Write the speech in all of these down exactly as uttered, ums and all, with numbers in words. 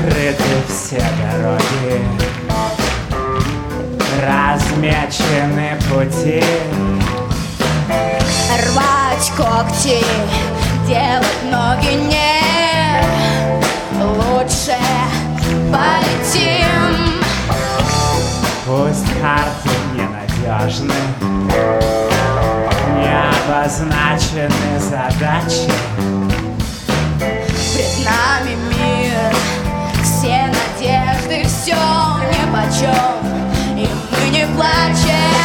Закрыты все дороги, размечены пути. Рвать когти, делать ноги не лучше полетим. Пусть карты ненадежны, не обозначены задачи. Пред нами мир, все надежды, все нипочем, и мы не плачем.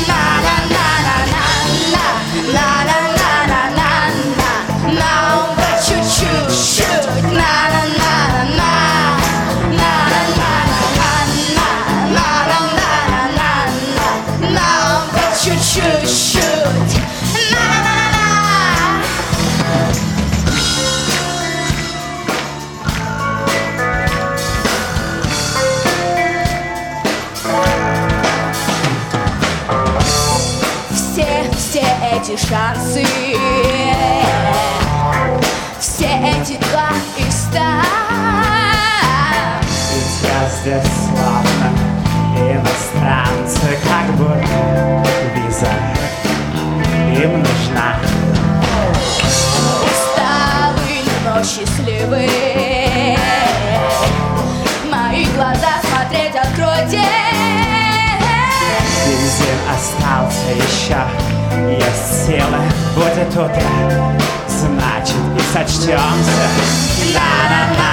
Чуть-чуть. Все, все эти шансы, все эти два и ста. Сейчас здесь славно иностранцы, как будто виза им нужна. Усталый, но счастливый, мои глаза смотреть откройте. Бензин остался еще, есть силы, будет утро, значит и сочтемся. На-на-на.